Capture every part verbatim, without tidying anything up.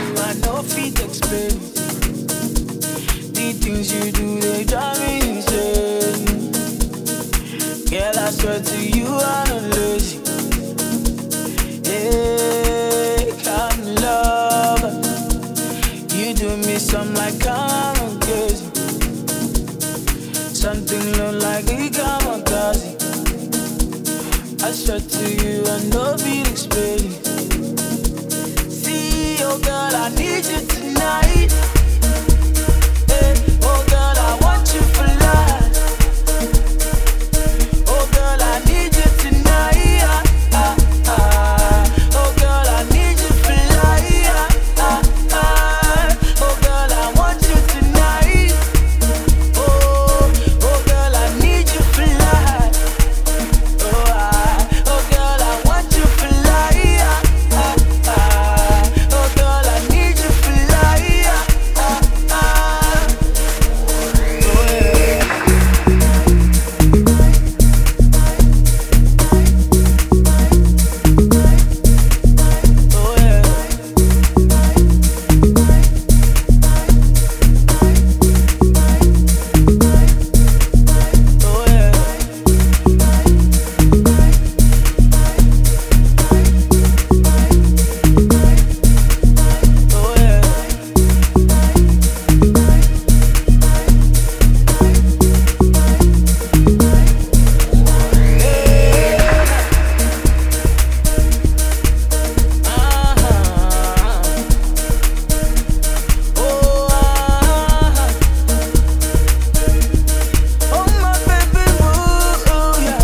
you, I know feet explain. The things you do, they drive me insane. Girl, I swear to you, I'm not lazy. Hey, come love. You do me some like I'm crazy. Something look like a kamikaze. I swear to you, I know feet explain. See, oh girl, I need you tonight. Hey, oh girl, I want you for life. Oh girl, I need you tonight. Ah, ah, ah. Oh girl, I need you for life. Ah, ah, ah. Oh girl, I want you tonight. Oh, oh girl, I need you for life. Oh, ah, oh girl, I want you for life. Ah, ah, ah. Oh girl, I need you for life. Ah, ah, ah. Oh yeah. Oh yeah. Oh yeah. Oh yeah. Uh-huh. Oh, uh-huh. Oh my baby boo, yeah.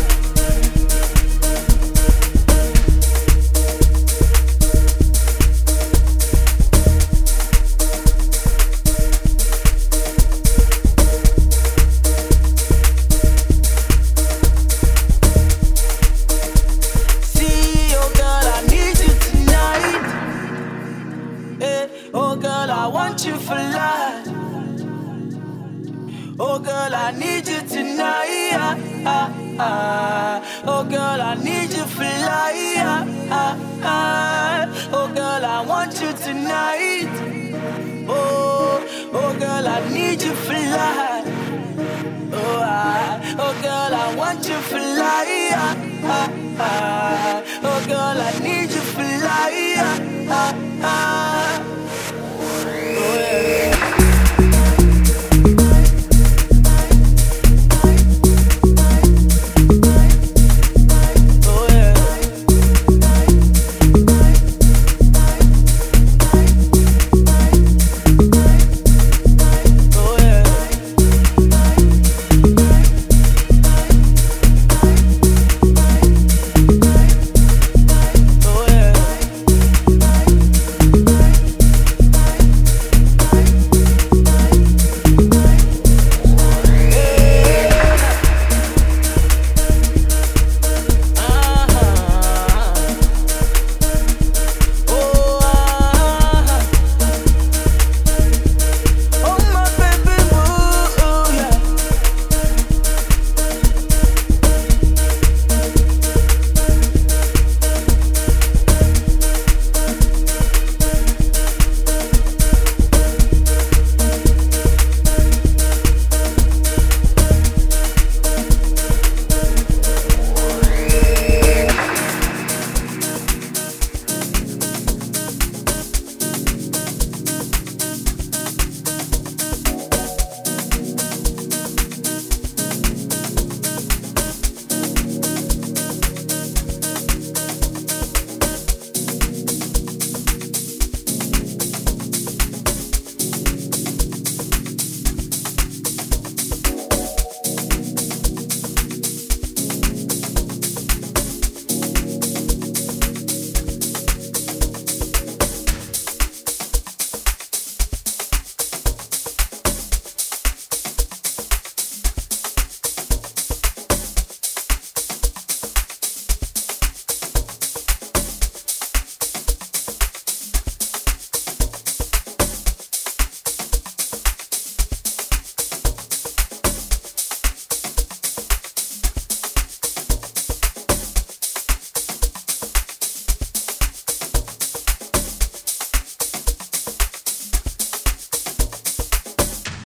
See, oh girl, I need you tonight. Hey, oh girl, I want you for life. Oh girl, I need you tonight. Ah, ah, ah. Oh girl, I need you for life. Ah, ah, ah. Oh girl, I want you tonight. Oh, oh girl, I need you for life. Oh, ah. Oh girl, I want you for life. Ah, ah, ah. Oh girl, I need you for life. Ah, ah, ah.